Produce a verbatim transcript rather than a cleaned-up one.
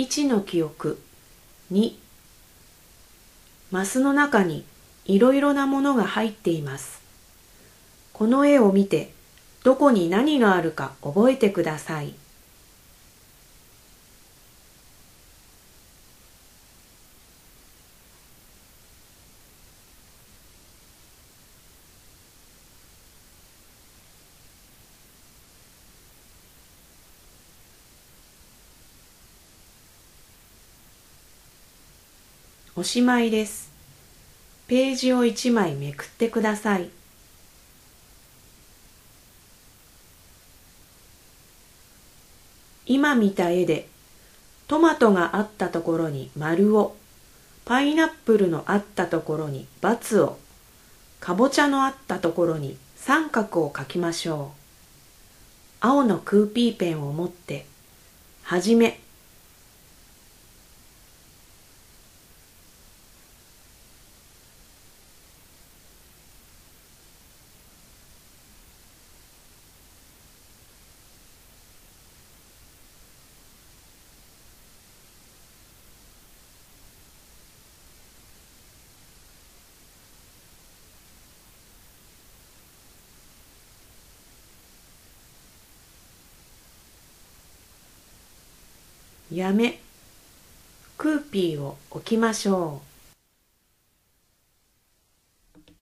いちの記憶。に、マスの中にいろいろなものが入っています。この絵を見て、どこに何があるか覚えてください。おしまいです。ページをいちまいめくってください。今見た絵で、トマトがあったところに丸を、パイナップルのあったところに×を、かぼちゃのあったところに三角を書きましょう。青のクーピーペンを持って、はじめ。やめ、クーピーを置きましょう。